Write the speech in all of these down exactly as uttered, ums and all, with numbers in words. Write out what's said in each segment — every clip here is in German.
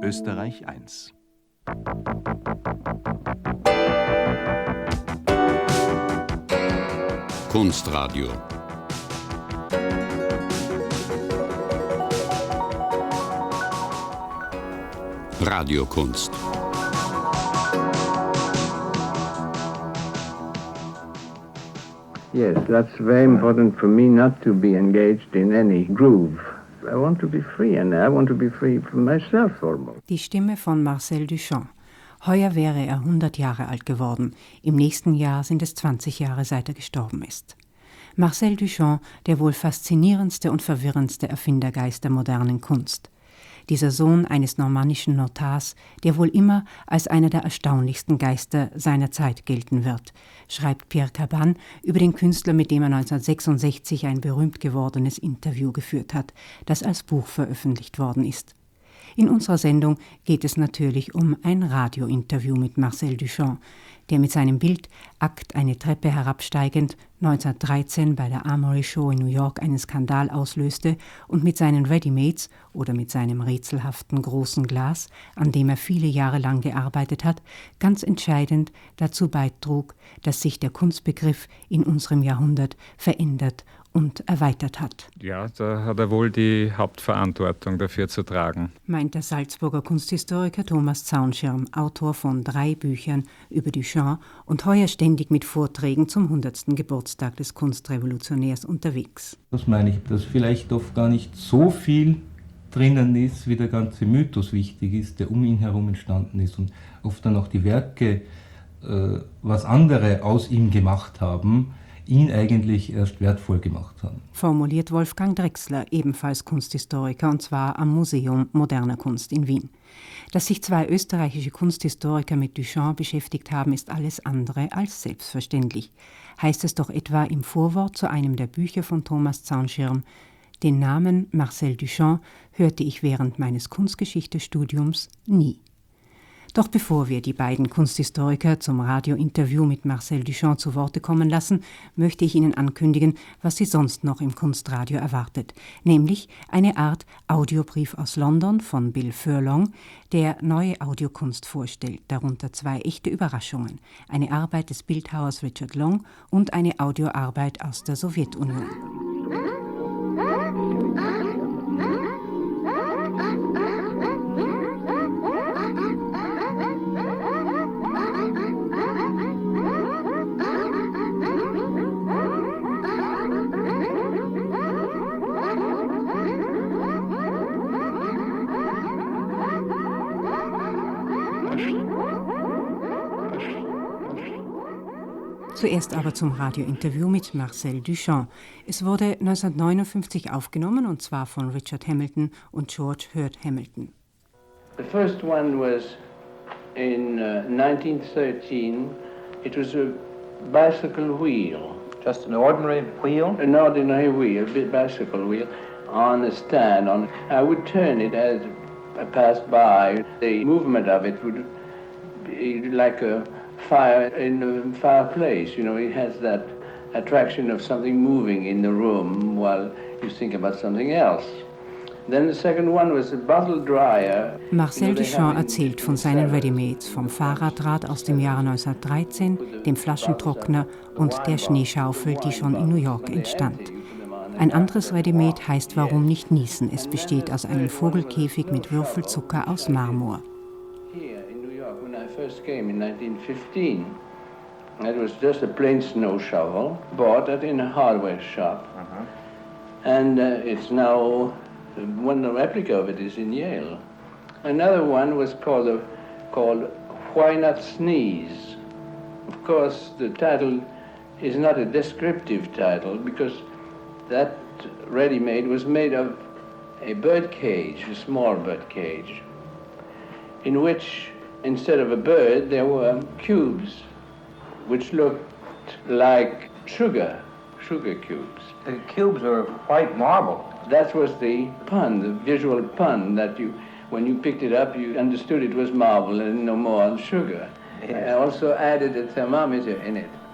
Österreich eins. Kunstradio. Radiokunst. Yes, that's very important for me not to be engaged in any groove. I want to be free and I want to be free from myself almost. Die Stimme von Marcel Duchamp. Heuer wäre er hundert Jahre alt geworden. Im nächsten Jahr sind es zwanzig Jahre, seit er gestorben ist. Marcel Duchamp, der wohl faszinierendste und verwirrendste Erfindergeist der modernen Kunst. Dieser Sohn eines normannischen Notars, der wohl immer als einer der erstaunlichsten Geister seiner Zeit gelten wird, schreibt Pierre Cabanne über den Künstler, mit dem er neunzehnhundertsechsundsechzig ein berühmt gewordenes Interview geführt hat, das als Buch veröffentlicht worden ist. In unserer Sendung geht es natürlich um ein Radiointerview mit Marcel Duchamp, der mit seinem Bild Akt eine Treppe herabsteigend neunzehnhundertdreizehn bei der Armory Show in New York einen Skandal auslöste und mit seinen Readymates oder mit seinem rätselhaften großen Glas, an dem er viele Jahre lang gearbeitet hat, ganz entscheidend dazu beitrug, dass sich der Kunstbegriff in unserem Jahrhundert verändert und erweitert hat. Ja, da hat er wohl die Hauptverantwortung dafür zu tragen, meint der Salzburger Kunsthistoriker Thomas Zaunschirm, Autor von drei Büchern über Duchamp und heuer ständig mit Vorträgen zum hundertsten Geburtstag des Kunstrevolutionärs unterwegs. Das meine ich, dass vielleicht oft gar nicht so viel drinnen ist, wie der ganze Mythos wichtig ist, der um ihn herum entstanden ist und oft dann auch die Werke, äh, was andere aus ihm gemacht haben, ihn eigentlich erst wertvoll gemacht haben. Formuliert Wolfgang Drechsler, ebenfalls Kunsthistoriker, und zwar am Museum Moderner Kunst in Wien. Dass sich zwei österreichische Kunsthistoriker mit Duchamp beschäftigt haben, ist alles andere als selbstverständlich. Heißt es doch etwa im Vorwort zu einem der Bücher von Thomas Zaunschirm: Den Namen Marcel Duchamp hörte ich während meines Kunstgeschichtestudiums nie. Doch bevor wir die beiden Kunsthistoriker zum Radiointerview mit Marcel Duchamp zu Worte kommen lassen, möchte ich Ihnen ankündigen, was Sie sonst noch im Kunstradio erwartet, nämlich eine Art Audiobrief aus London von Bill Furlong, der neue Audiokunst vorstellt, darunter zwei echte Überraschungen, eine Arbeit des Bildhauers Richard Long und eine Audioarbeit aus der Sowjetunion. Zuerst aber zum Radiointerview mit Marcel Duchamp. Es wurde neunzehnhundertneunundfünfzig aufgenommen, und zwar von Richard Hamilton und George Hurt Hamilton. The first one was in uh, nineteen thirteen. It was a bicycle wheel. Just an ordinary wheel? An ordinary wheel, a bicycle wheel, on a stand. On, I would turn it as I passed by. The movement of it would be like a fire in a fireplace. You know, it has that attraction of something moving in the room while you think about something else. Then the second one was a bottle dryer. Marcel Duchamp erzählt von seinen Readymates, vom Fahrradrad aus dem Jahre neunzehnhundertdreizehn, dem Flaschentrockner und der Schneeschaufel, die schon in New York entstand. Ein anderes Readymade heißt Warum nicht niesen. Es besteht aus einem Vogelkäfig mit Würfelzucker aus Marmor. First came in nineteen fifteen. It was just a plain snow shovel, bought it in a hardware shop. Uh-huh. And uh, it's now, one replica of it is in Yale. Another one was called, uh, called Why Not Sneeze? Of course, the title is not a descriptive title because that ready-made was made of a bird cage, a small bird cage, in which instead of a bird, there were cubes which looked like sugar, sugar cubes. The cubes are white marble. That was the pun, the visual pun, that you, when you picked it up, you understood it was marble and no more sugar. Yes. I also added a thermometer in it.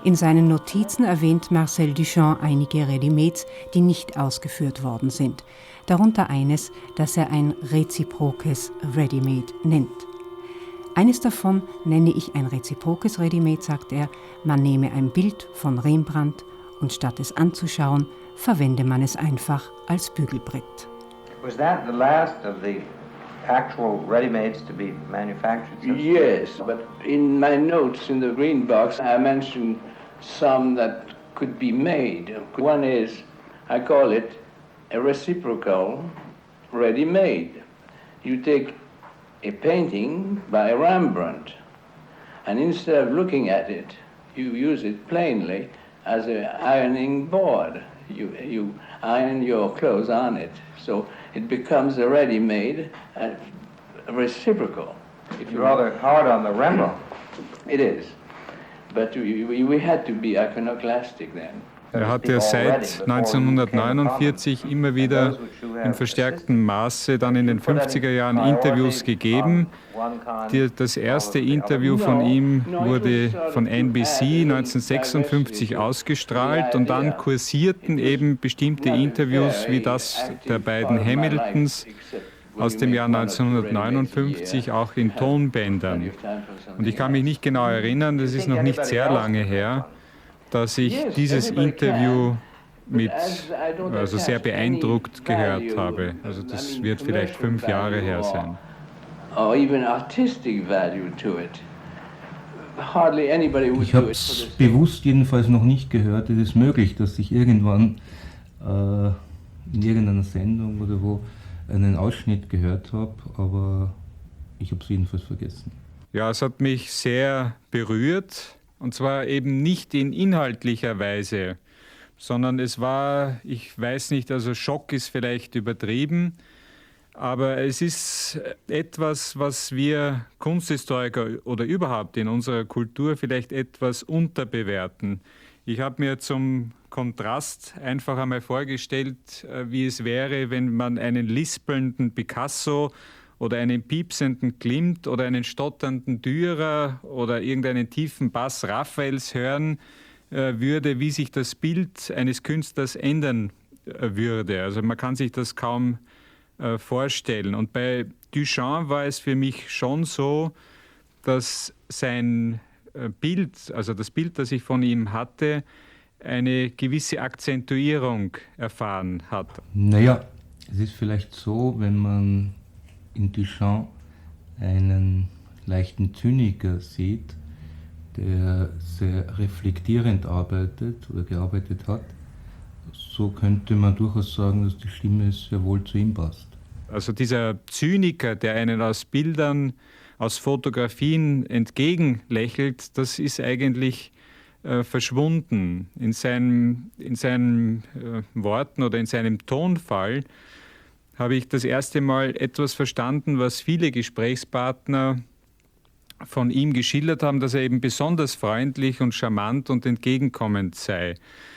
In seinen Notizen erwähnt Marcel Duchamp einige Ready-Mades, die nicht ausgeführt worden sind. Darunter eines, das er ein reziprokes Ready-Made nennt. Eines davon nenne ich ein reziprokes Ready-Made, sagt er. Man nehme ein Bild von Rembrandt und statt es anzuschauen, verwende man es einfach als Bügelbrett. Was that the last of the actual ready-mades to be manufactured? Yes, but in my notes in the green box, I mentioned some that could be made. One is, I call it a reciprocal ready-made. You take a painting by Rembrandt, and instead of looking at it, you use it plainly as an ironing board. You, you iron your clothes on it, so it becomes a ready-made and reciprocal. If you're rather hard on the Rembrandt. It is, but we, we had to be iconoclastic then. Er hat ja seit neunzehnhundertneunundvierzig immer wieder in verstärktem Maße dann in den fünfziger Jahren Interviews gegeben. Die, das erste Interview von ihm wurde von N B C neunzehnhundertsechsundfünfzig ausgestrahlt und dann kursierten eben bestimmte Interviews wie das der beiden Hamiltons aus dem Jahr neunzehnhundertneunundfünfzig auch in Tonbändern. Und ich kann mich nicht genau erinnern, das ist noch nicht sehr lange her, dass ich dieses Interview mit, also sehr beeindruckt gehört habe. Also das wird vielleicht fünf Jahre her sein. Ich habe es bewusst jedenfalls noch nicht gehört. Es ist möglich, dass ich irgendwann äh, in irgendeiner Sendung oder wo einen Ausschnitt gehört habe, aber ich habe es jedenfalls vergessen. Ja, es hat mich sehr berührt. Und zwar eben nicht in inhaltlicher Weise, sondern es war, ich weiß nicht, also Schock ist vielleicht übertrieben, aber es ist etwas, was wir Kunsthistoriker oder überhaupt in unserer Kultur vielleicht etwas unterbewerten. Ich habe mir zum Kontrast einfach einmal vorgestellt, wie es wäre, wenn man einen lispelnden Picasso oder einen piepsenden Klimt oder einen stotternden Dürer oder irgendeinen tiefen Bass Raphaels hören äh, würde, wie sich das Bild eines Künstlers ändern äh, würde. Also man kann sich das kaum äh, vorstellen. Und bei Duchamp war es für mich schon so, dass sein äh, Bild, also das Bild, das ich von ihm hatte, eine gewisse Akzentuierung erfahren hat. Naja, es ist vielleicht so, wenn man in Duchamp einen leichten Zyniker sieht, der sehr reflektierend arbeitet oder gearbeitet hat, so könnte man durchaus sagen, dass die Stimme sehr wohl zu ihm passt. Also dieser Zyniker, der einen aus Bildern, aus Fotografien entgegenlächelt, das ist eigentlich äh, verschwunden. In seinen, in seinen äh, Worten oder in seinem Tonfall habe ich das erste Mal etwas verstanden, was viele Gesprächspartner von ihm geschildert haben, dass er eben besonders freundlich und charmant und entgegenkommend sei.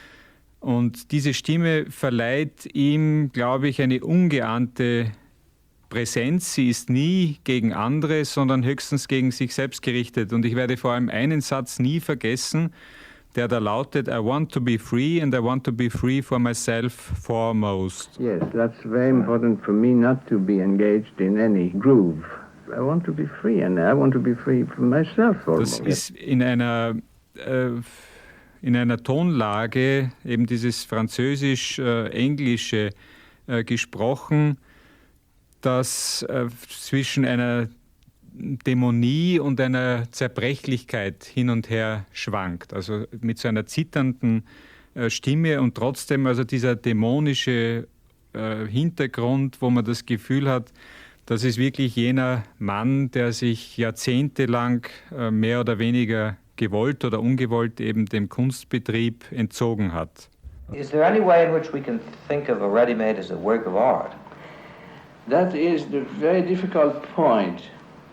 Und diese Stimme verleiht ihm, glaube ich, eine ungeahnte Präsenz. Sie ist nie gegen andere, sondern höchstens gegen sich selbst gerichtet. Und ich werde vor allem einen Satz nie vergessen, der da lautet, I want to be free and I want to be free for myself foremost. Yes, that's very important for me not to be engaged in any groove. I want to be free and I want to be free for myself foremost. Das ist in einer, äh, in einer Tonlage, eben dieses französisch-englische äh, gesprochen, das äh, zwischen einer Dämonie und einer Zerbrechlichkeit hin und her schwankt. Also mit so einer zitternden äh, Stimme und trotzdem also dieser dämonische äh, Hintergrund, wo man das Gefühl hat, das ist wirklich jener Mann, der sich jahrzehntelang äh, mehr oder weniger gewollt oder ungewollt eben dem Kunstbetrieb entzogen hat. Is there any way in which we can think of a ready-made as a work of art? That is the very difficult point,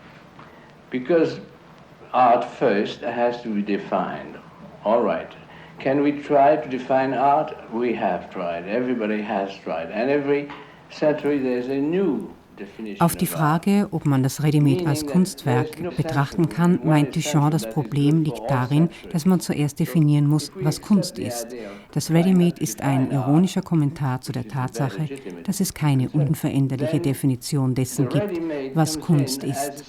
because art first has to be defined. All right. Can we try to define art? We have tried. Everybody has tried. And every century there's a new Auf die Frage, ob man das Ready-Made als Kunstwerk betrachten kann, meint Duchamp, das Problem liegt darin, dass man zuerst definieren muss, was Kunst ist. Das Ready-Made ist ein ironischer Kommentar zu der Tatsache, dass es keine unveränderliche Definition dessen gibt, was Kunst ist.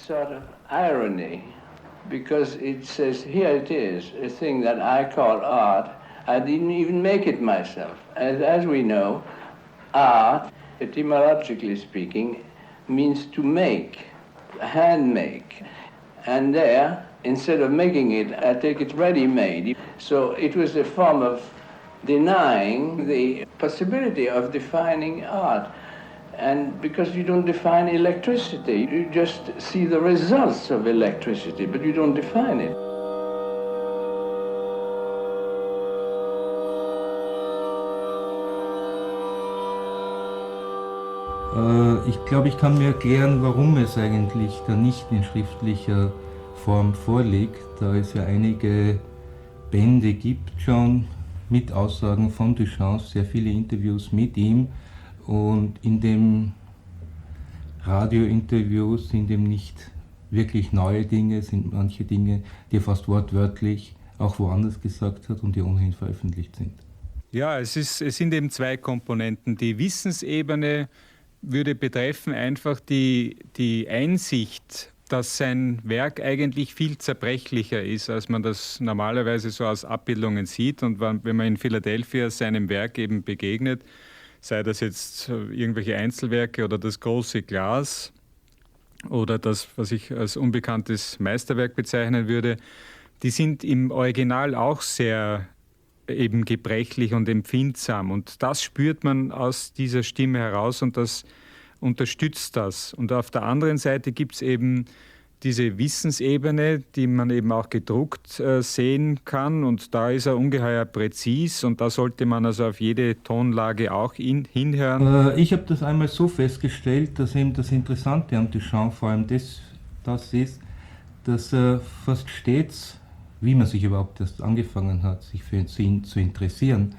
Because it says, here it is, a thing that I call art. I didn't even make it myself. As, as we know, art, etymologically speaking, means to make, hand make. And there, instead of making it, I take it ready-made. So it was a form of denying the possibility of defining art. And because you don't define electricity, you just see the results of electricity, but you don't define it. Äh, ich glaube, ich kann mir erklären, warum es eigentlich da nicht in schriftlicher Form vorliegt, da es ja einige Bände gibt schon mit Aussagen von Duchamp, sehr viele Interviews mit ihm. Und in den Radiointerviews sind eben nicht wirklich neue Dinge, sind manche Dinge, die er fast wortwörtlich auch woanders gesagt hat und die ohnehin veröffentlicht sind. Ja, es, ist, es sind eben zwei Komponenten. Die Wissensebene würde betreffen einfach die, die Einsicht, dass sein Werk eigentlich viel zerbrechlicher ist, als man das normalerweise so aus Abbildungen sieht. Und wenn man in Philadelphia seinem Werk eben begegnet, sei das jetzt irgendwelche Einzelwerke oder das große Glas oder das, was ich als unbekanntes Meisterwerk bezeichnen würde, die sind im Original auch sehr eben gebrechlich und empfindsam. Und das spürt man aus dieser Stimme heraus und das unterstützt das. Und auf der anderen Seite gibt es eben diese Wissensebene, die man eben auch gedruckt äh, sehen kann. Und da ist er ungeheuer präzis und da sollte man also auf jede Tonlage auch in, hinhören. Äh, ich habe das einmal so festgestellt, dass eben das Interessante am Duchamp vor allem das, das ist, dass er fast stets, wie man sich überhaupt erst angefangen hat, sich für ihn zu interessieren,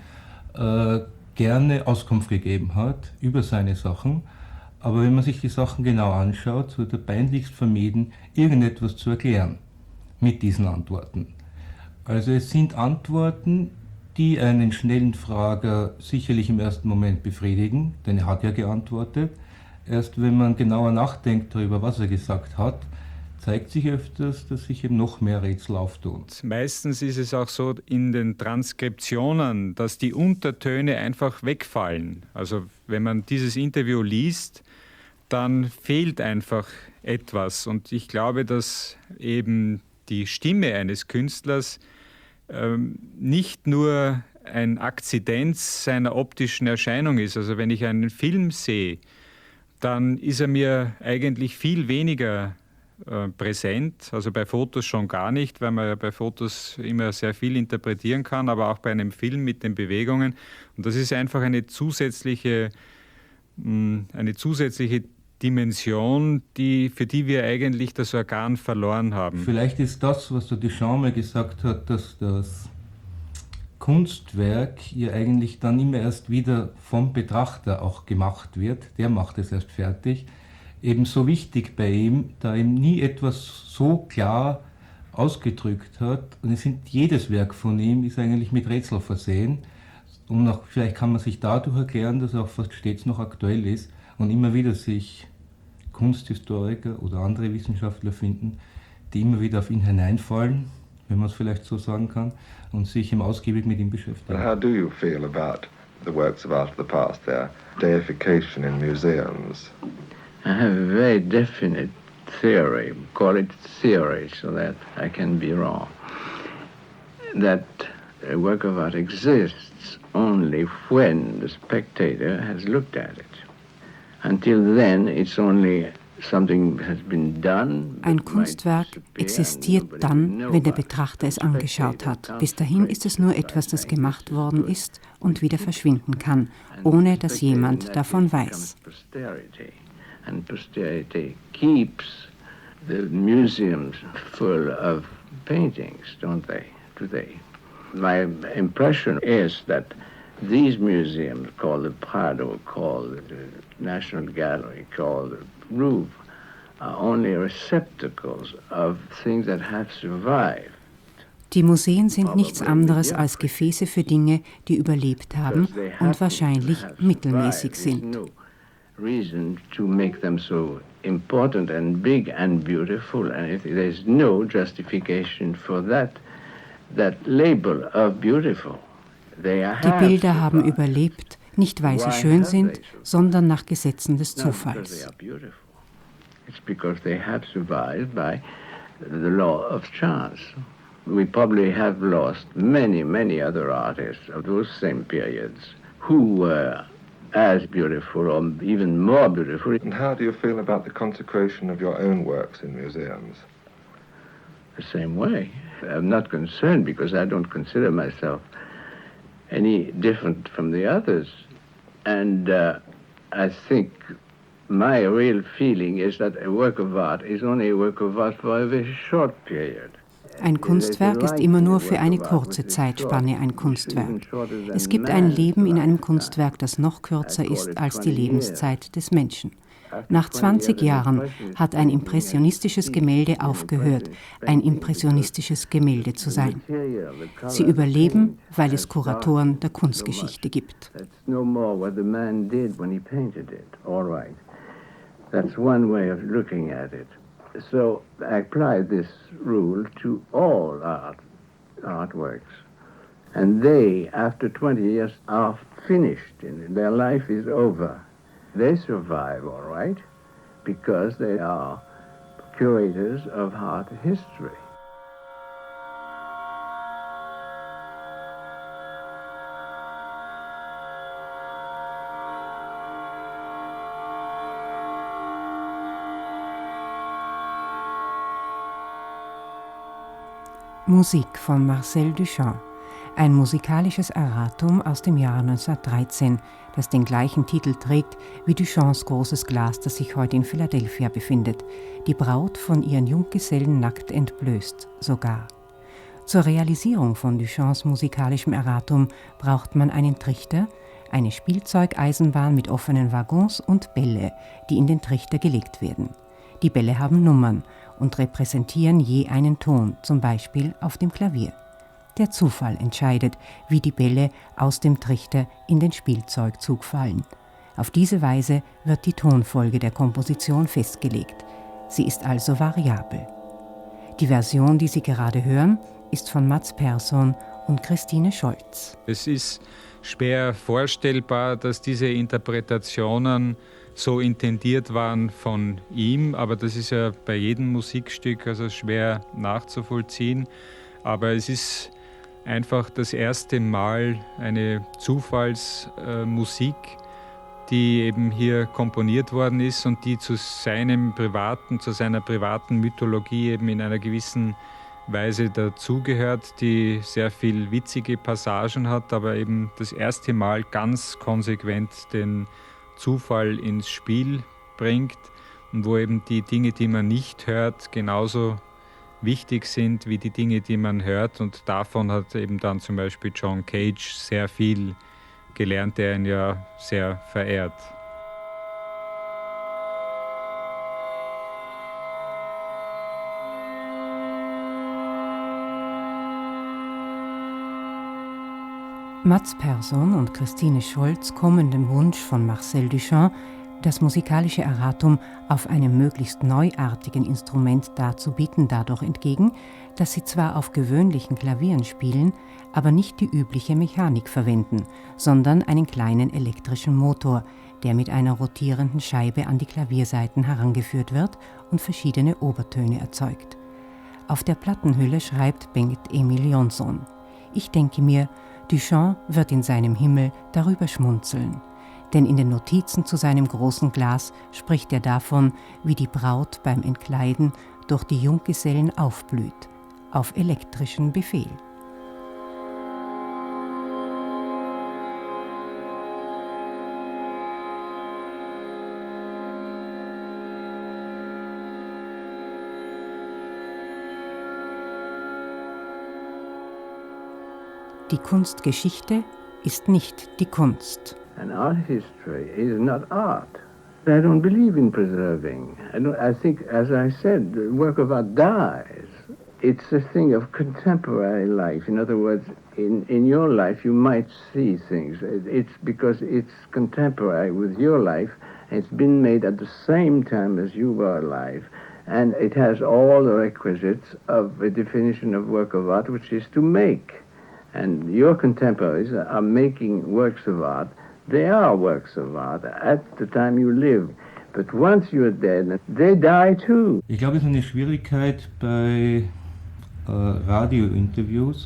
äh, gerne Auskunft gegeben hat über seine Sachen. Aber wenn man sich die Sachen genau anschaut, wird er peinlichst vermieden, irgendetwas zu erklären mit diesen Antworten. Also es sind Antworten, die einen schnellen Frager sicherlich im ersten Moment befriedigen, denn er hat ja geantwortet. Erst wenn man genauer nachdenkt darüber, was er gesagt hat, zeigt sich öfters, dass sich eben noch mehr Rätsel auftun. Meistens ist es auch so in den Transkriptionen, dass die Untertöne einfach wegfallen. Also wenn man dieses Interview liest, dann fehlt einfach etwas. Und ich glaube, dass eben die Stimme eines Künstlers ähm, nicht nur ein Akzidenz seiner optischen Erscheinung ist. Also wenn ich einen Film sehe, dann ist er mir eigentlich viel weniger äh, präsent. Also bei Fotos schon gar nicht, weil man ja bei Fotos immer sehr viel interpretieren kann, aber auch bei einem Film mit den Bewegungen. Und das ist einfach eine zusätzliche, mh, eine zusätzliche Dimension, die, für die wir eigentlich das Organ verloren haben. Vielleicht ist das, was der Duchamp mal gesagt hat, dass das Kunstwerk ja eigentlich dann immer erst wieder vom Betrachter auch gemacht wird. Der macht es erst fertig. Eben so wichtig bei ihm, da ihm nie etwas so klar ausgedrückt hat. Und es sind, jedes Werk von ihm ist eigentlich mit Rätsel versehen. Und noch, vielleicht kann man sich dadurch erklären, dass er auch fast stets noch aktuell ist und immer wieder sich Kunsthistoriker oder andere Wissenschaftler finden, die immer wieder auf ihn hineinfallen, wenn man es vielleicht so sagen kann, und sich ihm ausgiebig mit ihm beschäftigen. How do you feel about the works of art of the past, their deification in museums? I have a very definite theory, call it theory so that I can be wrong, that a work of art exists only when the spectator has looked at it. Until then, it's only something has been done. Ein Kunstwerk existiert dann, wenn der Betrachter es angeschaut hat. Bis dahin ist es nur etwas, das gemacht worden ist und wieder verschwinden kann, ohne dass jemand davon weiß. And posterity keeps the museums full of paintings, don't they? Do they? My impression is that these museums, called the Prado, called the National Gallery, called the Louvre, are only receptacles of things that have survived. Die Museen sind nichts anderes als Gefäße für Dinge, die überlebt haben und wahrscheinlich mittelmäßig sind. Reason to make them so important and big and beautiful, and if there's no justification for that, that label of beautiful. They are Die Bilder haben überlebt, nicht weil sie schön sind, sondern nach Gesetzen des Zufalls. It's because they have survived by the law of chance. We probably have lost many, many other artists of those same periods who were as beautiful or even more beautiful. And how do you feel about the consecration of your own works in museums? The same way. I'm not concerned because I don't consider myself any different from the others. And uh, I think my real feeling is that a work of art is only a work of art for a very short period. Ein Kunstwerk ist immer nur für eine kurze Zeitspanne ein Kunstwerk. Es gibt ein Leben in einem Kunstwerk, das noch kürzer ist als die Lebenszeit des Menschen. Nach zwanzig Jahren hat ein impressionistisches Gemälde aufgehört, ein impressionistisches Gemälde zu sein. Sie überleben, weil es Kuratoren der Kunstgeschichte gibt. That's one way of looking at it. So I apply this rule to all art, artworks. And they, after twenty years, are finished. And their life is over. They survive, all right, because they are curators of art history. Musik von Marcel Duchamp, ein musikalisches Erratum aus dem Jahr neunzehnhundertdreizehn, das den gleichen Titel trägt wie Duchamps großes Glas, das sich heute in Philadelphia befindet. Die Braut von ihren Junggesellen nackt entblößt, sogar. Zur Realisierung von Duchamps musikalischem Erratum braucht man einen Trichter, eine Spielzeugeisenbahn mit offenen Waggons und Bälle, die in den Trichter gelegt werden. Die Bälle haben Nummern und repräsentieren je einen Ton, zum Beispiel auf dem Klavier. Der Zufall entscheidet, wie die Bälle aus dem Trichter in den Spielzeugzug fallen. Auf diese Weise wird die Tonfolge der Komposition festgelegt. Sie ist also variabel. Die Version, die Sie gerade hören, ist von Mats Persson und Christine Scholz. Es ist schwer vorstellbar, dass diese Interpretationen so intendiert waren von ihm, aber das ist ja bei jedem Musikstück also schwer nachzuvollziehen. Aber es ist einfach das erste Mal eine Zufallsmusik, die eben hier komponiert worden ist und die zu seinem privaten, zu seiner privaten Mythologie eben in einer gewissen Weise dazugehört, die sehr viel witzige Passagen hat, aber eben das erste Mal ganz konsequent den Zufall ins Spiel bringt und wo eben die Dinge, die man nicht hört, genauso wichtig sind wie die Dinge, die man hört. Und davon hat eben dann zum Beispiel John Cage sehr viel gelernt, der ihn ja sehr verehrt. Mats Persson und Christine Scholz kommen dem Wunsch von Marcel Duchamp, das musikalische Erratum auf einem möglichst neuartigen Instrument darzubieten, dadurch entgegen, dass sie zwar auf gewöhnlichen Klavieren spielen, aber nicht die übliche Mechanik verwenden, sondern einen kleinen elektrischen Motor, der mit einer rotierenden Scheibe an die Klaviersaiten herangeführt wird und verschiedene Obertöne erzeugt. Auf der Plattenhülle schreibt Bengt Emil Jonsson: Ich denke mir, Duchamp wird in seinem Himmel darüber schmunzeln. Denn in den Notizen zu seinem großen Glas spricht er davon, wie die Braut beim Entkleiden durch die Junggesellen aufblüht, auf elektrischen Befehl. Die Kunstgeschichte ist nicht die Kunst. And art history is not art. I don't believe in preserving. I, don't, I think, as I said, the work of art dies. It's a thing of contemporary life. In other words, in, in your life you might see things. It's because it's contemporary with your life. It's been made at the same time as you were alive. And it has all the requisites of a definition of work of art, which is to make. And your contemporaries are making works of art. They are works of art at the time you live. But once you're dead, they die too. Ich glaube, es ist eine Schwierigkeit bei äh, Radiointerviews,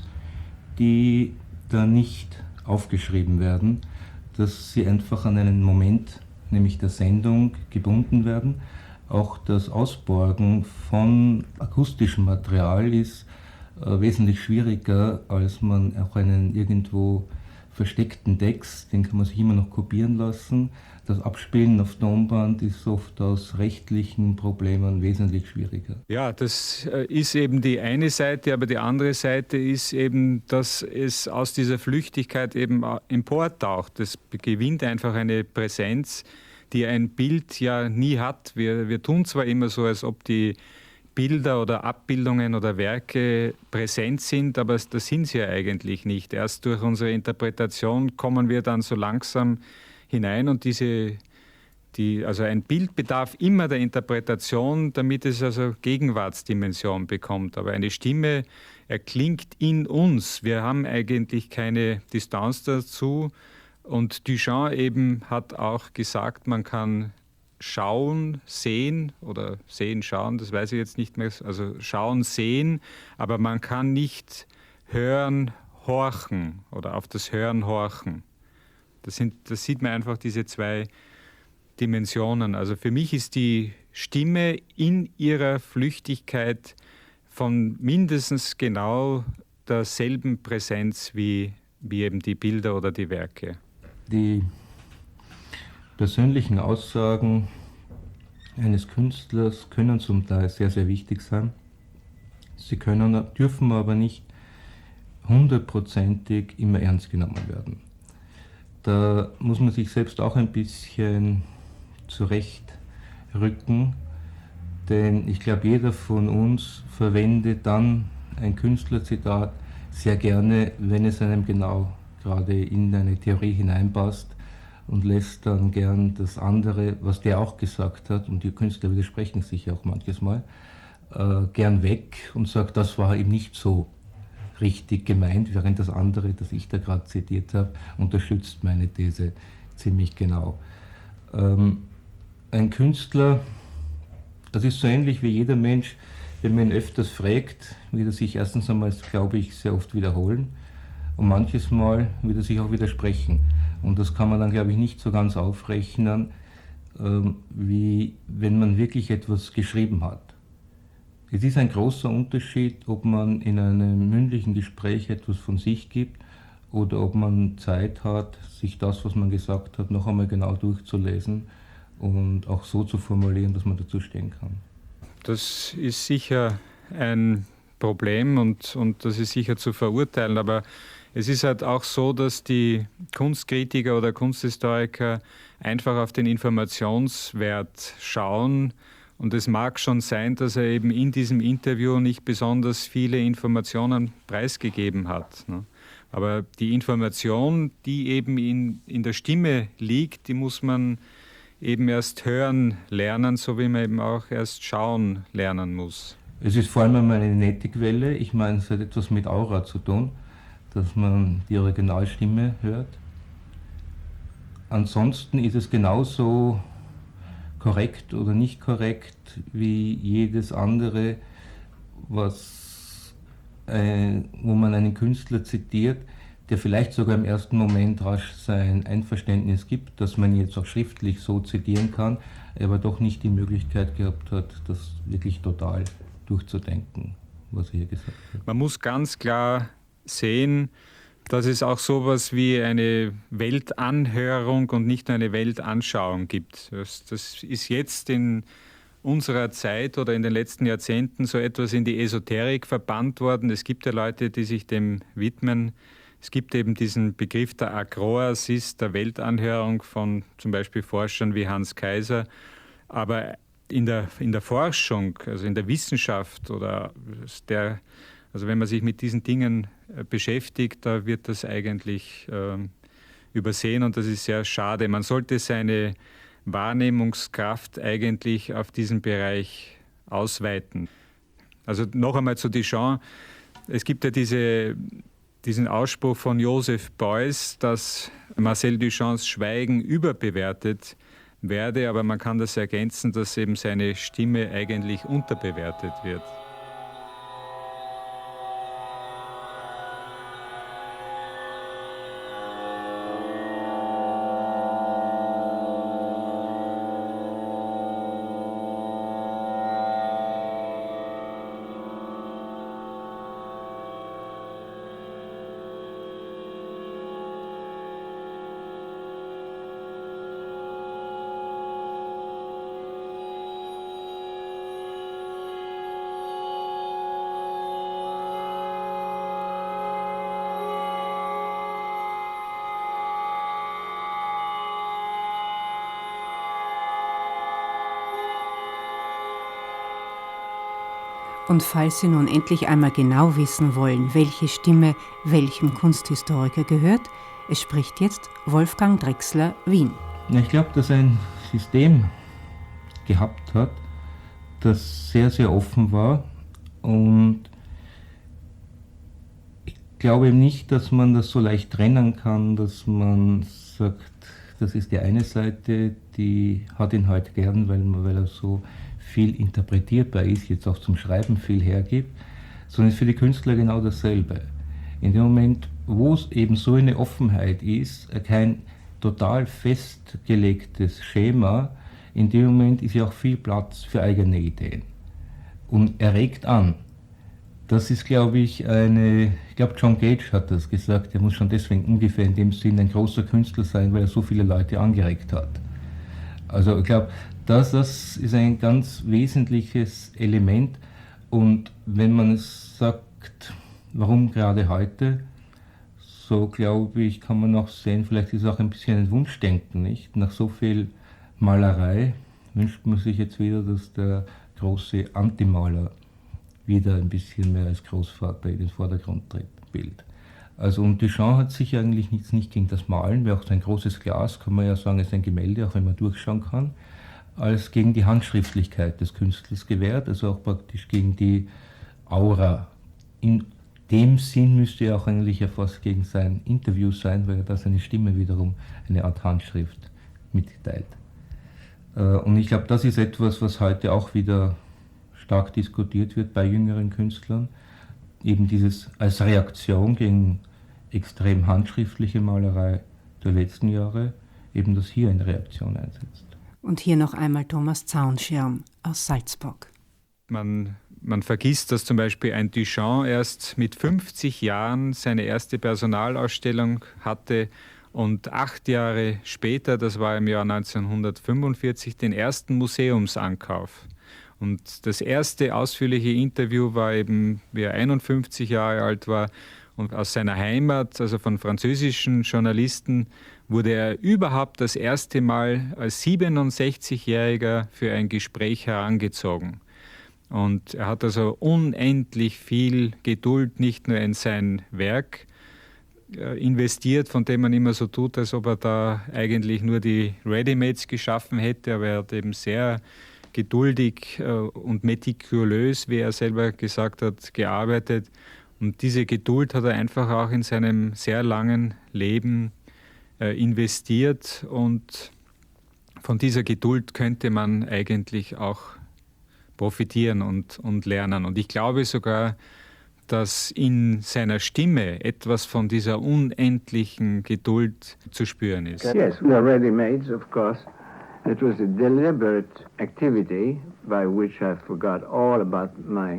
die da nicht aufgeschrieben werden, dass sie einfach an einen Moment, nämlich der Sendung, gebunden werden. Auch das Ausborgen von akustischem Material ist äh, wesentlich schwieriger, als man auch einen irgendwo versteckten Text, den kann man sich immer noch kopieren lassen. Das Abspielen auf Tonband ist oft aus rechtlichen Problemen wesentlich schwieriger. Ja, das ist eben die eine Seite, aber die andere Seite ist eben, dass es aus dieser Flüchtigkeit eben emportaucht. Das gewinnt einfach eine Präsenz, die ein Bild ja nie hat. Wir, wir tun zwar immer so, als ob die Bilder oder Abbildungen oder Werke präsent sind, aber das sind sie ja eigentlich nicht. Erst durch unsere Interpretation kommen wir dann so langsam hinein und diese, die, also ein Bild bedarf immer der Interpretation, damit es also Gegenwartsdimension bekommt. Aber eine Stimme erklingt in uns. Wir haben eigentlich keine Distanz dazu. Und Duchamp eben hat auch gesagt, man kann schauen, sehen oder sehen, schauen, das weiß ich jetzt nicht mehr, also schauen, sehen, aber man kann nicht hören, horchen oder auf das Hören horchen. Das, sind, das sieht man einfach, diese zwei Dimensionen. Also für mich ist die Stimme in ihrer Flüchtigkeit von mindestens genau derselben Präsenz wie, wie eben die Bilder oder die Werke. Die persönlichen Aussagen eines Künstlers können zum Teil sehr, sehr wichtig sein. Sie können, dürfen aber nicht hundertprozentig immer ernst genommen werden. Da muss man sich selbst auch ein bisschen zurechtrücken, denn ich glaube, jeder von uns verwendet dann ein Künstlerzitat sehr gerne, wenn es einem genau gerade in eine Theorie hineinpasst, und lässt dann gern das andere, was der auch gesagt hat, und die Künstler widersprechen sich auch manches Mal, äh, gern weg und sagt, das war eben nicht so richtig gemeint, während das andere, das ich da gerade zitiert habe, unterstützt meine These ziemlich genau. Ähm, ein Künstler, das ist so ähnlich wie jeder Mensch, wenn man ihn öfters fragt, wird er sich erstens einmal, glaube ich, sehr oft wiederholen und manches Mal wird er sich auch widersprechen. Und das kann man dann, glaube ich, nicht so ganz aufrechnen, ähm, wie wenn man wirklich etwas geschrieben hat. Es ist ein großer Unterschied, ob man in einem mündlichen Gespräch etwas von sich gibt oder ob man Zeit hat, sich das, was man gesagt hat, noch einmal genau durchzulesen und auch so zu formulieren, dass man dazu stehen kann. Das ist sicher ein Problem und, und das ist sicher zu verurteilen, aber es ist halt auch so, dass die Kunstkritiker oder Kunsthistoriker einfach auf den Informationswert schauen. Und es mag schon sein, dass er eben in diesem Interview nicht besonders viele Informationen preisgegeben hat. Aber die Information, die eben in, in der Stimme liegt, die muss man eben erst hören lernen, so wie man eben auch erst schauen lernen muss. Es ist vor allem einmal eine nette Quelle. Ich meine, es hat etwas mit Aura zu tun, dass man die Originalstimme hört. Ansonsten ist es genauso korrekt oder nicht korrekt wie jedes andere, was, äh, wo man einen Künstler zitiert, der vielleicht sogar im ersten Moment rasch sein Einverständnis gibt, dass man jetzt auch schriftlich so zitieren kann, aber doch nicht die Möglichkeit gehabt hat, das wirklich total durchzudenken, was er hier gesagt hat. Man muss ganz klar sehen, dass es auch sowas wie eine Weltanhörung und nicht nur eine Weltanschauung gibt. Das, das ist jetzt in unserer Zeit oder in den letzten Jahrzehnten so etwas in die Esoterik verbannt worden. Es gibt ja Leute, die sich dem widmen. Es gibt eben diesen Begriff der Akroasis, der Weltanhörung von zum Beispiel Forschern wie Hans Kaiser. Aber in der, in der Forschung, also in der Wissenschaft oder der, also wenn man sich mit diesen Dingen beschäftigt, da wird das eigentlich äh, übersehen und das ist sehr schade. Man sollte seine Wahrnehmungskraft eigentlich auf diesen Bereich ausweiten. Also noch einmal zu Duchamp. Es gibt ja diese, diesen Ausspruch von Joseph Beuys, dass Marcel Duchamps Schweigen überbewertet werde, aber man kann das ergänzen, dass eben seine Stimme eigentlich unterbewertet wird. Und falls Sie nun endlich einmal genau wissen wollen, welche Stimme welchem Kunsthistoriker gehört, es spricht jetzt Wolfgang Drechsler, Wien. Ich glaube, dass er ein System gehabt hat, das sehr, sehr offen war, und ich glaube nicht, dass man das so leicht trennen kann, dass man sagt, das ist die eine Seite, die hat ihn halt gern, weil, weil er so viel interpretierbar ist, jetzt auch zum Schreiben viel hergibt, sondern ist für die Künstler genau dasselbe. In dem Moment, wo es eben so eine Offenheit ist, kein total festgelegtes Schema, in dem Moment ist ja auch viel Platz für eigene Ideen. Und er regt an. Das ist, glaube ich, eine, ich glaube, John Cage hat das gesagt, er muss schon deswegen ungefähr in dem Sinn ein großer Künstler sein, weil er so viele Leute angeregt hat. Also ich glaube, das, das ist ein ganz wesentliches Element, und wenn man es sagt, warum gerade heute, so glaube ich, kann man auch sehen, vielleicht ist es auch ein bisschen ein Wunschdenken, nicht? Nach so viel Malerei wünscht man sich jetzt wieder, dass der große Antimaler wieder ein bisschen mehr als Großvater in den Vordergrund tritt, Bild. Also, und Duchamp hat sich eigentlich nichts nicht gegen das Malen, weil auch sein großes Glas, kann man ja sagen, ist ein Gemälde, auch wenn man durchschauen kann, als gegen die Handschriftlichkeit des Künstlers gewährt, also auch praktisch gegen die Aura. In dem Sinn müsste er auch eigentlich ja fast gegen sein Interview sein, weil er da seine Stimme wiederum eine Art Handschrift mitteilt. Und ich glaube, das ist etwas, was heute auch wieder stark diskutiert wird bei jüngeren Künstlern, eben dieses als Reaktion gegen extrem handschriftliche Malerei der letzten Jahre, eben das hier eine Reaktion einsetzt. Und hier noch einmal Thomas Zaunschirm aus Salzburg. Man, man vergisst, dass zum Beispiel ein Duchamp erst mit fünfzig Jahren seine erste Personalausstellung hatte und acht Jahre später, das war im Jahr neunzehnhundertfünfundvierzig, den ersten Museumsankauf. Und das erste ausführliche Interview war eben, wie er einundfünfzig Jahre alt war, und aus seiner Heimat, also von französischen Journalisten, wurde er überhaupt das erste Mal als siebenundsechzigjähriger für ein Gespräch herangezogen. Und er hat also unendlich viel Geduld nicht nur in sein Werk investiert, von dem man immer so tut, als ob er da eigentlich nur die Readymates geschaffen hätte, aber er hat eben sehr geduldig und metikulös, wie er selber gesagt hat, gearbeitet. Und diese Geduld hat er einfach auch in seinem sehr langen Leben äh, investiert. Und von dieser Geduld könnte man eigentlich auch profitieren und, und lernen. Und ich glaube sogar, dass in seiner Stimme etwas von dieser unendlichen Geduld zu spüren ist. Yes, the ready-mades, of course. It was a deliberate activity by which I forgot all about my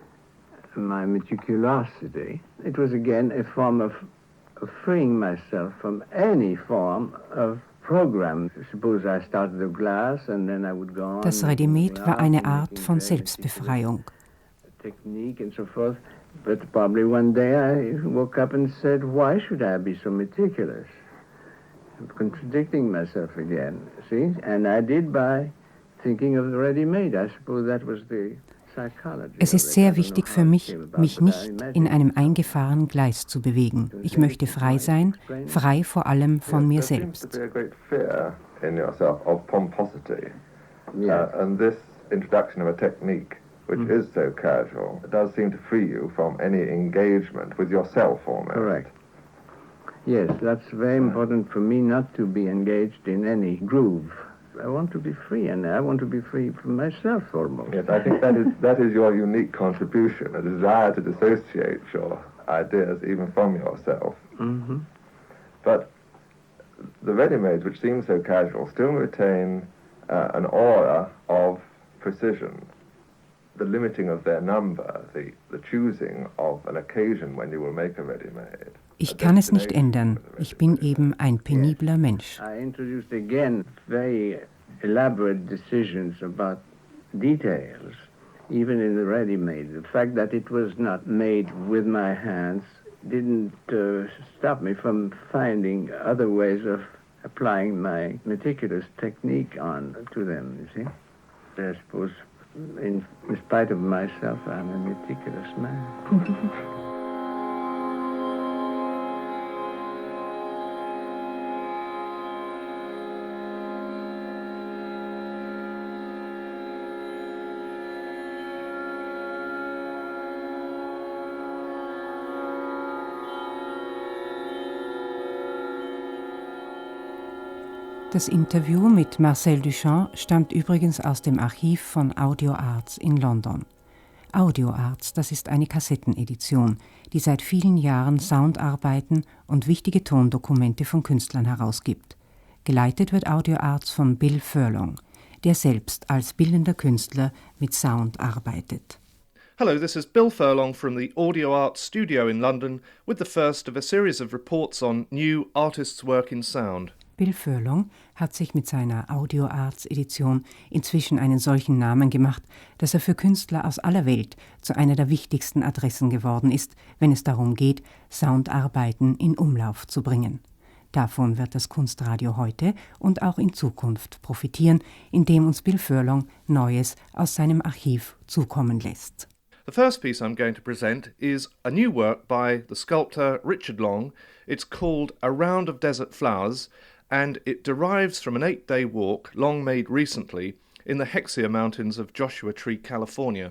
my meticulosity. It was again a form of, of freeing myself from any form of program. Suppose I started a glass and then I would go on. Das Ready-Made war eine Art von Selbstbefreiung. Technique and so forth. But probably one day I woke up and said, why should I be so meticulous? I'm contradicting myself again, see? And I did by thinking of the ready-made. I suppose that was the psychology. Es ist sehr wichtig für mich, mich nicht in einem eingefahrenen Gleis zu bewegen. Ich möchte frei sein, frei vor allem von mir selbst. There seems to be a great fear in yourself of pomposity. Yes. Uh, and this introduction of a technique which mm. is so casual does seem to free you from any engagement with yourself almost. Correct. Yes, that's very important for me not to be engaged in any groove. I want to be free, and I want to be free from myself almost. Yes, I think that is that is your unique contribution, a desire to dissociate your ideas even from yourself. Mm-hmm. But the ready-mades, which seem so casual, still retain uh, an aura of precision. The limiting of their number, the, the choosing of an occasion when you will make a ready-made. Ich kann es nicht ändern. Ich bin eben ein penibler Mensch. I introduced again very elaborate decisions about details, even in the ready-made. The fact that it was not made with my hands didn't uh, stop me from finding other ways of applying my meticulous technique on to them, you see. I suppose in, in spite of myself, I'm a meticulous man. Das Interview mit Marcel Duchamp stammt übrigens aus dem Archiv von Audio Arts in London. Audio Arts, das ist eine Kassettenedition, die seit vielen Jahren Soundarbeiten und wichtige Tondokumente von Künstlern herausgibt. Geleitet wird Audio Arts von Bill Furlong, der selbst als bildender Künstler mit Sound arbeitet. Hello, this is Bill Furlong from the Audio Arts studio in London with the first of a series of reports on new artists' work in sound. Bill Furlong hat sich mit seiner Audio Arts Edition inzwischen einen solchen Namen gemacht, dass er für Künstler aus aller Welt zu einer der wichtigsten Adressen geworden ist, wenn es darum geht, Soundarbeiten in Umlauf zu bringen. Davon wird das Kunstradio heute und auch in Zukunft profitieren, indem uns Bill Furlong Neues aus seinem Archiv zukommen lässt. The first piece I'm going to present is a new work by the sculptor Richard Long. It's called A Round of Desert Flowers, and it derives from an eight-day walk Long made recently in the Hexia Mountains of Joshua Tree, California.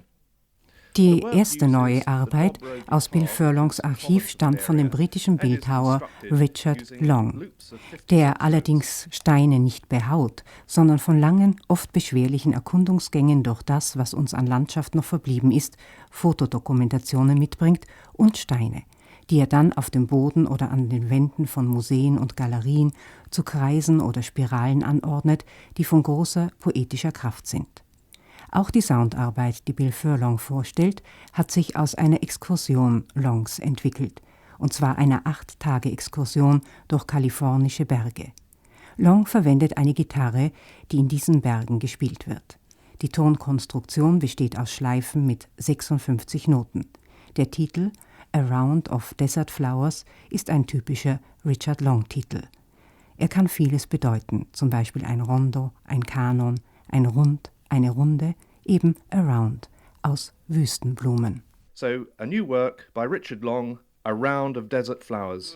Die erste neue Arbeit aus Bill Furlongs Archiv stammt von dem britischen Bildhauer Richard Long, der allerdings Steine nicht behaut, sondern von langen, oft beschwerlichen Erkundungsgängen durch das, was uns an Landschaft noch verblieben ist, Fotodokumentationen mitbringt und Steine, die er dann auf dem Boden oder an den Wänden von Museen und Galerien zu Kreisen oder Spiralen anordnet, die von großer poetischer Kraft sind. Auch die Soundarbeit, die Bill Furlong vorstellt, hat sich aus einer Exkursion Longs entwickelt, und zwar einer Acht-Tage-Exkursion durch kalifornische Berge. Long verwendet eine Gitarre, die in diesen Bergen gespielt wird. Die Tonkonstruktion besteht aus Schleifen mit sechsundfünfzig Noten. Der Titel A Round of Desert Flowers ist ein typischer Richard Long-Titel. Er kann vieles bedeuten, zum Beispiel ein Rondo, ein Kanon, ein Rund, eine Runde, eben a round, aus Wüstenblumen. So, a new work by Richard Long, A Round of Desert Flowers.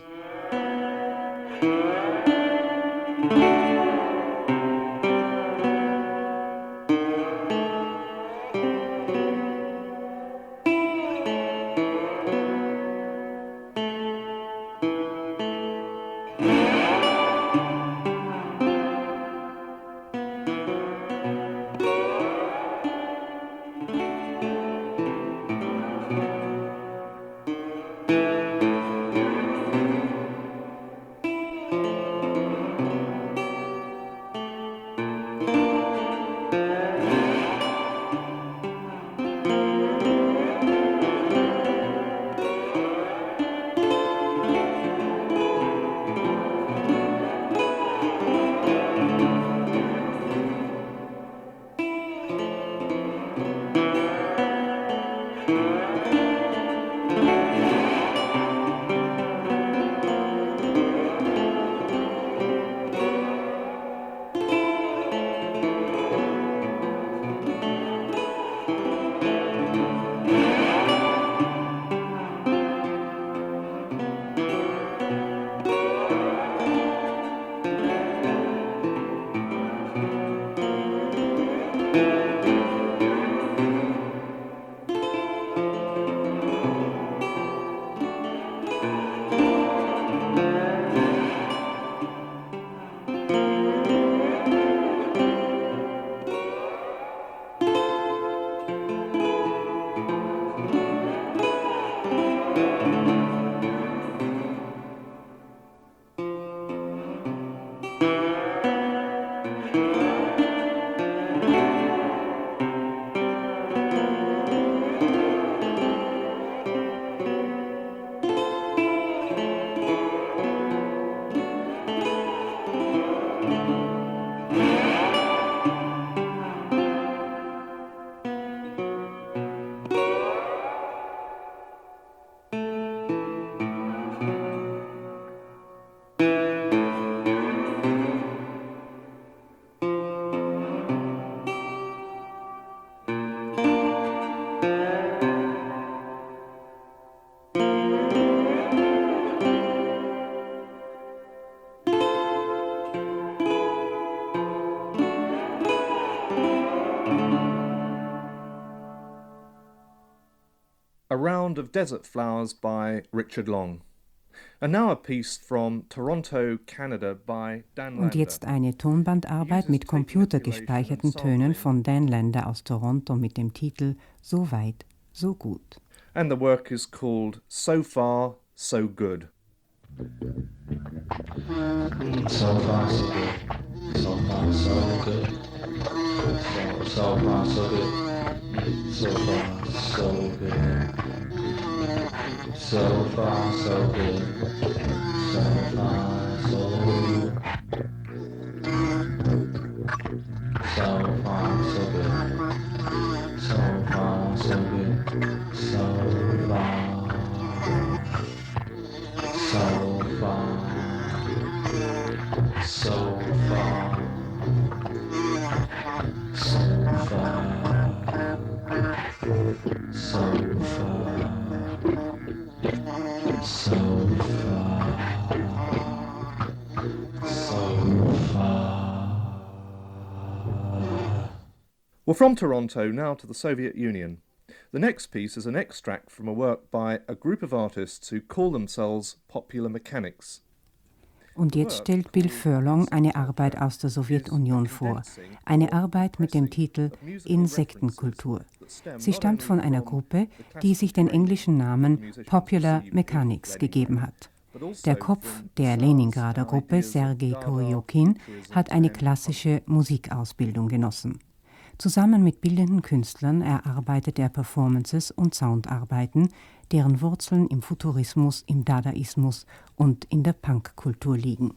Round of Desert Flowers by Richard Long. And now a piece from Toronto, Canada by Dan Lander. Und jetzt eine Tonbandarbeit mit computergespeicherten Tönen von Dan Lander aus Toronto mit dem Titel So weit, so gut. And the work is called So Far, So Good. So far, so good. So far, so good. So, so far, so good. So far, so good. So far, so good. So far, so good. So far, so good. So far, so good. So far. So far. So far. So far. So far. So far, so far. Well, from Toronto now to the Soviet Union. The next piece is an extract from a work by a group of artists who call themselves Popular Mechanics. Und jetzt stellt Bill Furlong eine Arbeit aus der Sowjetunion vor, eine Arbeit mit dem Titel Insektenkultur. Sie stammt von einer Gruppe, die sich den englischen Namen Popular Mechanics gegeben hat. Der Kopf der Leningrader Gruppe, Sergei Koryokin, hat eine klassische Musikausbildung genossen. Zusammen mit bildenden Künstlern erarbeitet er Performances und Soundarbeiten, deren Wurzeln im Futurismus, im Dadaismus und in der Punkkultur liegen.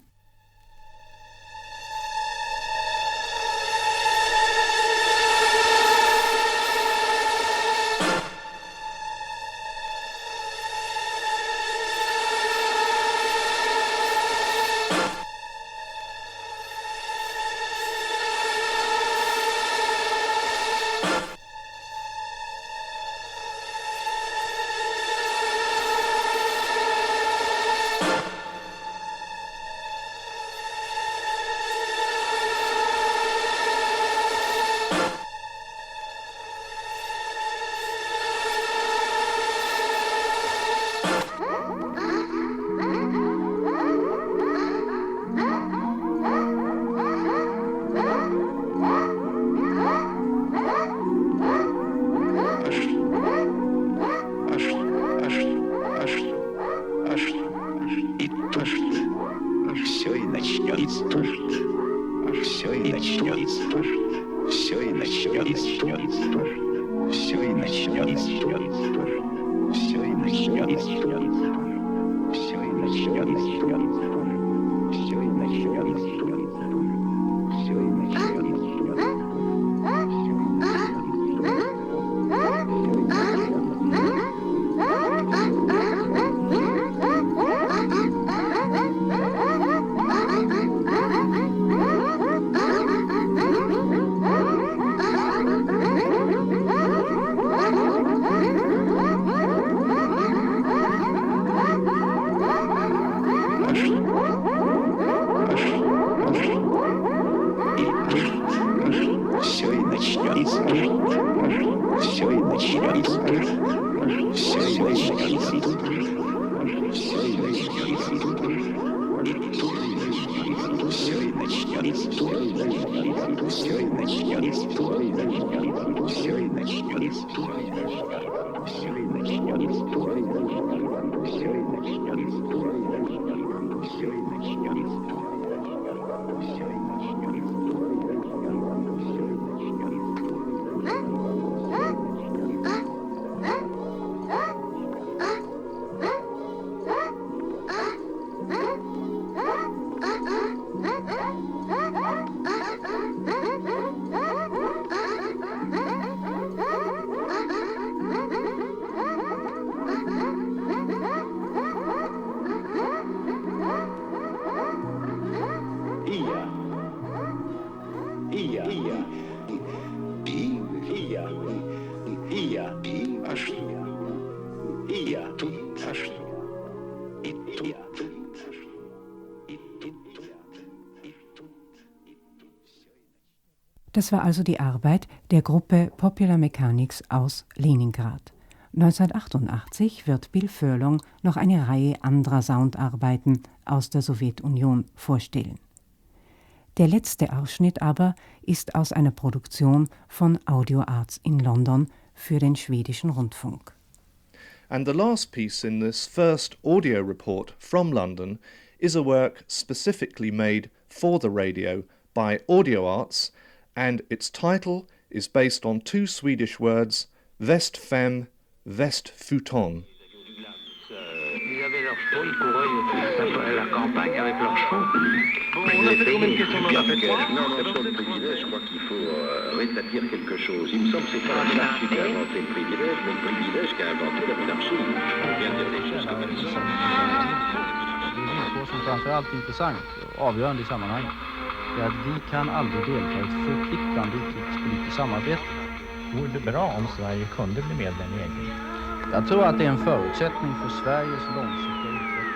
Das war also die Arbeit der Gruppe Popular Mechanics aus Leningrad. neunzehnhundertachtundachtzig wird Bill Furlong noch eine Reihe anderer Soundarbeiten aus der Sowjetunion vorstellen. Der letzte Ausschnitt aber ist aus einer Produktion von Audio Arts in London für den schwedischen Rundfunk. And the last piece in this first audio report from London is a work specifically made for the radio by Audio Arts, and its title is based on two Swedish words, Vestfem, Vestfuton. Ils avaient leurs chevaux, ils couraient à la campagne avec leurs chevaux. Bon, on a fait combien de questions dans la fête? Non, non, sur le privilège, je crois qu'il faut euh, rétablir quelque chose. Il me semble que c'est pas la monarchie qui a inventé le privilège, mais le privilège qui a inventé la monarchie. Il faut bien dire les choses comme elles sont. Det är villkor som framförallt är intressant och avgörande i sammanhanget. Det är att vi kan aldrig delta i ett förpliktande utrikespolitiskt samarbete. Vore det bra om Sverige kunde bli medlem i E G? Jag tror att det är en förutsättning för Sveriges långsiktiga utveckling.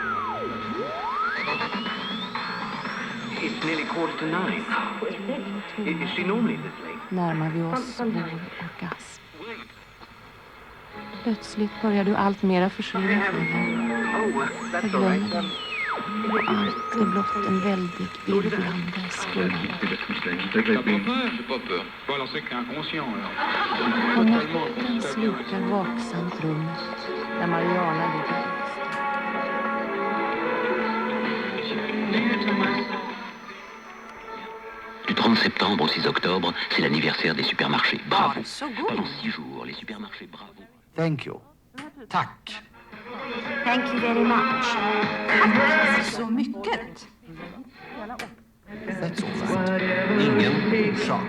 It's nearly quarter to nine. Is she normally this late? Närmar vi oss vår orgasm. Plötsligt börjar du allt mera försvinna. Jag glömmer. Allt är blott en väldig virvlande skuggande. Och natten slukar vaksamt rummet där Mariana ligger. Du trente septembre au six octobre, c'est l'anniversaire des supermarchés. Bravo. Pendant six jours, les supermarchés, bravo. Thank you. Tack. Thank you very much. Så mycket. That's all right. Ingen sak.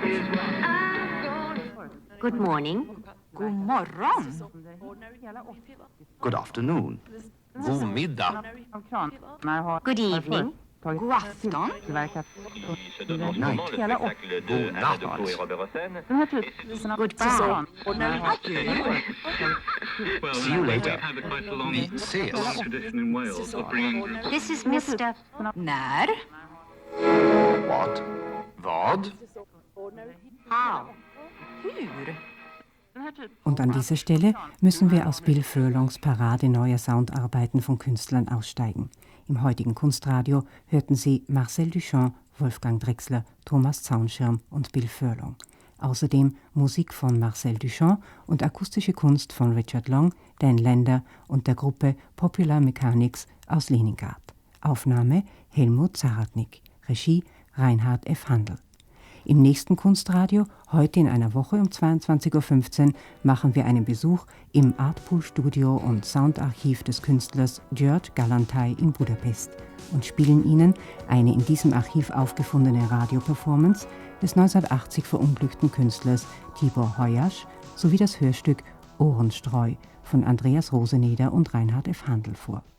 Good morning. God morgon. Good afternoon. God middag. Good evening. God afton. Night. God natt. Goodbye. See you later. Vi ses. This is Mister När? What? Vad? How? Hur? Und an dieser Stelle müssen wir aus Bill Furlongs Parade neuer Soundarbeiten von Künstlern aussteigen. Im heutigen Kunstradio hörten Sie Marcel Duchamp, Wolfgang Drechsler, Thomas Zaunschirm und Bill Furlong. Außerdem Musik von Marcel Duchamp und akustische Kunst von Richard Long, Dan Lander und der Gruppe Popular Mechanics aus Leningrad. Aufnahme Helmut Zaratnik, Regie Reinhard F. Handel. Im nächsten Kunstradio, heute in einer Woche um zweiundzwanzig Uhr fünfzehn, machen wir einen Besuch im Artpool-Studio und Soundarchiv des Künstlers György Galantai in Budapest und spielen Ihnen eine in diesem Archiv aufgefundene Radioperformance des neunzehnhundertachtzig verunglückten Künstlers Tibor Hoyas sowie das Hörstück Ohrenstreu von Andreas Roseneder und Reinhard F. Handel vor.